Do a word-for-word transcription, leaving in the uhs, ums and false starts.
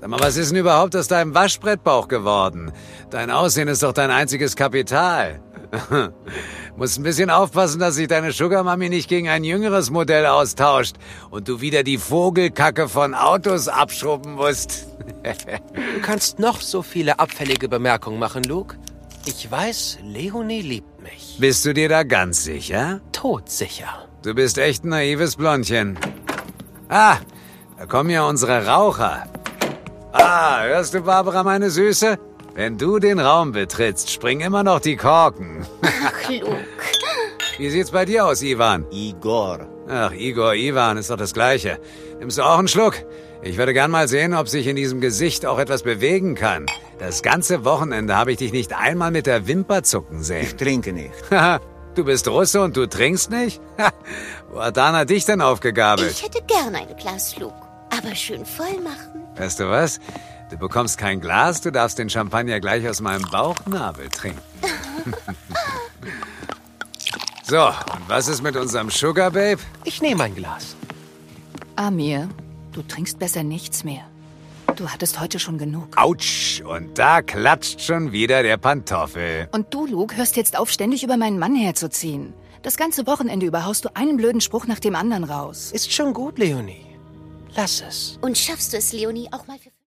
Sag mal, was ist denn überhaupt aus deinem Waschbrettbauch geworden? Dein Aussehen ist doch dein einziges Kapital. Musst ein bisschen aufpassen, dass sich deine Sugar-Mami nicht gegen ein jüngeres Modell austauscht und du wieder die Vogelkacke von Autos abschrubben musst. Du kannst noch so viele abfällige Bemerkungen machen, Luke. Ich weiß, Leonie liebt mich. Bist du dir da ganz sicher? Todsicher. Du bist echt ein naives Blondchen. Ah, da kommen ja unsere Raucher. Ah, hörst du, Barbara, meine Süße? Wenn du den Raum betrittst, springen immer noch die Korken. Ach, Luke. Wie sieht's bei dir aus, Ivan? Igor. Ach, Igor, Ivan, ist doch das Gleiche. Nimmst du auch einen Schluck? Ich würde gern mal sehen, ob sich in diesem Gesicht auch etwas bewegen kann. Das ganze Wochenende habe ich dich nicht einmal mit der Wimper zucken sehen. Ich trinke nicht. Haha, du bist Russe und du trinkst nicht? Ha, wo hat Dana dich denn aufgegabelt? Ich hätte gern ein Glas, Luke. Aber schön voll machen. Weißt du was? Du bekommst kein Glas, du darfst den Champagner gleich aus meinem Bauchnabel trinken. So, und was ist mit unserem Sugar Babe? Ich nehme ein Glas. Amir, du trinkst besser nichts mehr. Du hattest heute schon genug. Autsch, und da klatscht schon wieder der Pantoffel. Und du, Luke, hörst jetzt auf, ständig über meinen Mann herzuziehen. Das ganze Wochenende über haust du einen blöden Spruch nach dem anderen raus. Ist schon gut, Leonie. Lass es. Und schaffst du es, Leonie, auch mal für...